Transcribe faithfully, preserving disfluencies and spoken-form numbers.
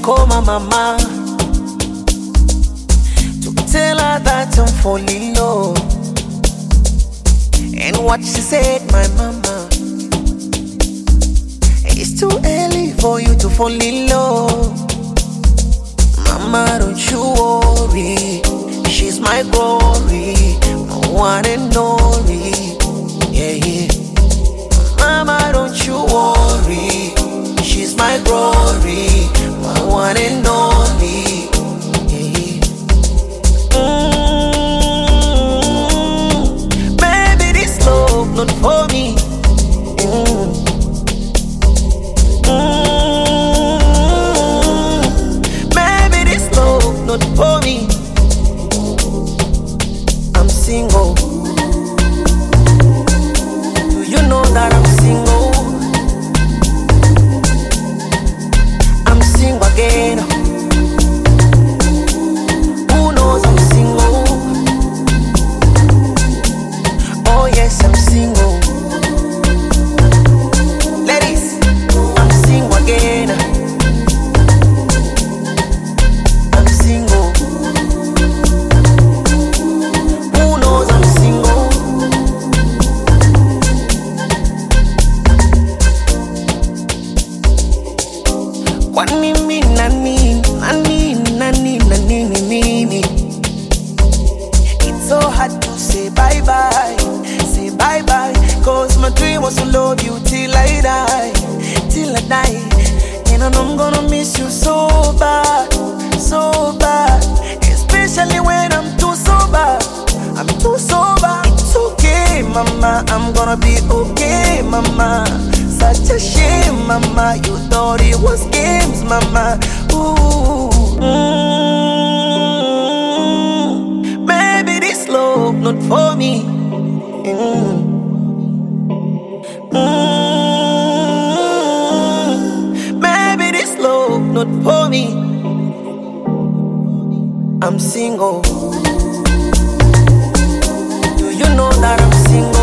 call my mama to tell her that I'm falling low. And what she said, my mama, it's too early for you to fall in love. Mama, don't you worry, she's my glory, my one and only. Yeah, yeah. Mama, don't you worry, she's my glory, my one and only. Yeah, yeah. Mm, baby, this love not for me. Mm. Mm, baby, this love not for me. I'm single. Do you know that I'm single? I'm single again. Who knows I'm single? Oh yes, I'm single. Ladies, I'm single again. I'm single. Who knows I'm single? Kwani mimi nani, nani, nani, nani, nini? It's so hard to say bye bye, say bye bye. Cause my dream was to love you till I die, till I die. And I know I'm gonna miss you so bad, so bad. Especially when I'm too sober, I'm too sober. It's okay, mama, I'm gonna be okay, mama. Such a shame, mama, you thought it was games, mama. Ooh, mm, maybe this love not for me. Mm. Mm, maybe this love not for me. I'm single. Do you know that I'm single?